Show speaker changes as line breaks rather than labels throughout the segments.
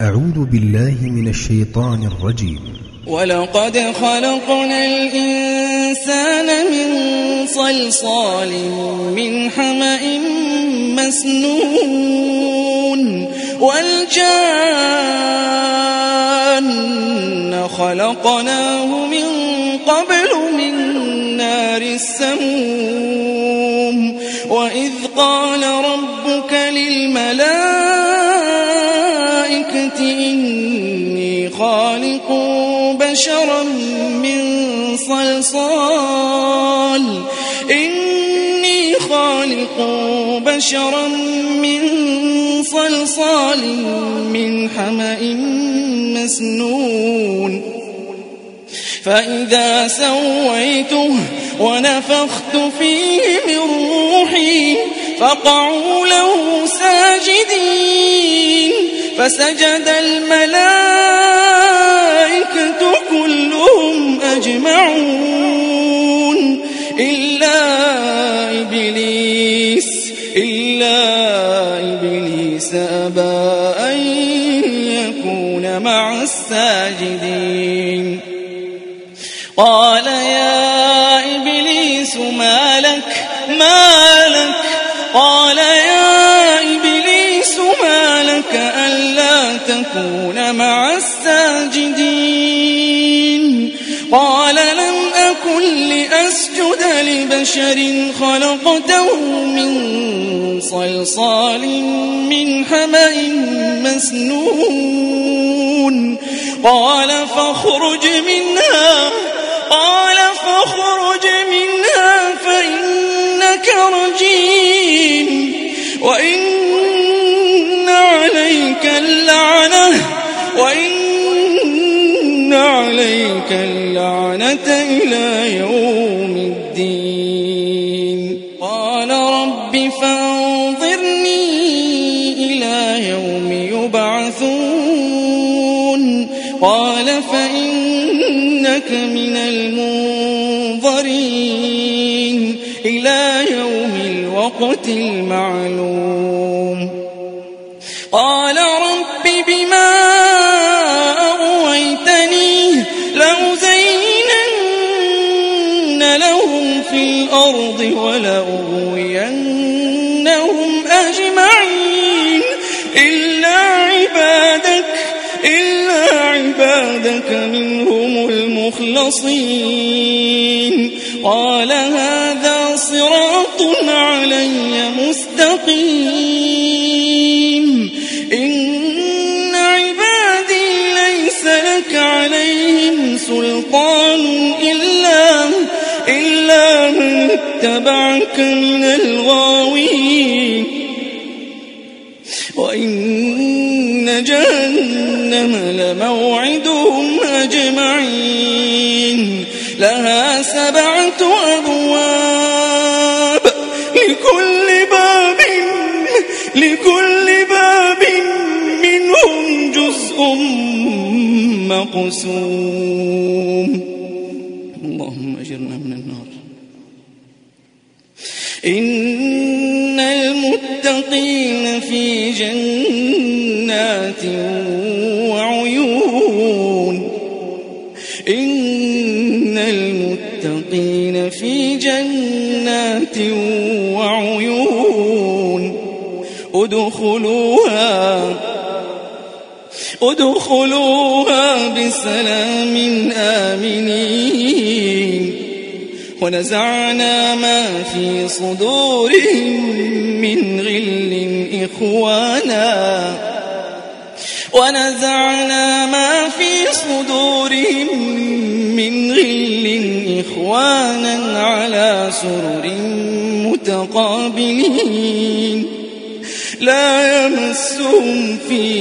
أعوذ بالله من الشيطان الرجيم.
ولقد خلقنا الإنسان من صلصال من حمأ مسنون والجان خلقناه من قبل من نار السموم وإذ قال ربك للملائكة إني خالق بشرا من صلصال من حمأ مسنون فإذا سويته ونفخت فيه من روحي فقعوا له ساجدين فسجد الملائكة كلهم أجمعون إلا إبليس أبى أن يكون مع الساجدين قال يا إبليس ما لك قال يا إبليس ما لك ألا تكون مع الساجدين قال لم أكن لأسجد لبشر خلقته من صلصال من حمأ مسنون قال فاخرج منها فإنك رجيم وإن عليك اللعنة إلى يوم الدين قال رب فانظرني إلى يوم يبعثون قال فإنك من المنظرين إلى يوم الوقت المعلوم قال رب بما أغويتني لأزينن لهم في الأرض ولأغوينهم أجمعين إلا عبادك منهم المخلصين قال هذا صراط علي مستقيم إن عبادي ليس لك عليهم سلطان إلا من اتبعك من الغاوين وإن جهنم لموعدهم أجمعين لها 7 أبواب لكل باب منهم جزء مقسوم اللهم أجرنا من النار إن المتقين في جنات وعيون ادخلوها بسلام آمنين ونزعنا ما في صدورهم من غل إخوانا على سرر متقابلين لا يمسهم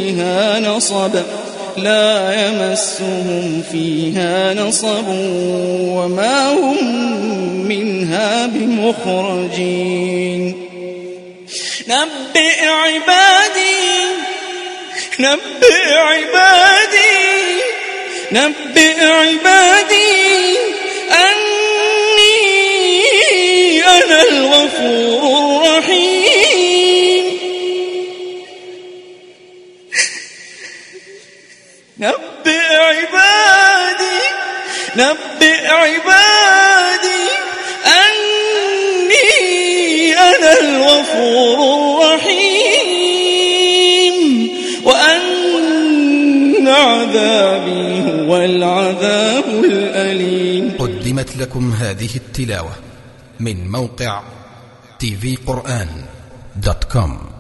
فيها نصب وما هم منها بمخرجين نبئ عبادي أني أنا الغفور الرحيم نبئ عبادي أني أنا الغفور الرحيم وأن عذابي هو العذاب الأليم.
قدمت لكم هذه التلاوة من موقع tvquran.com.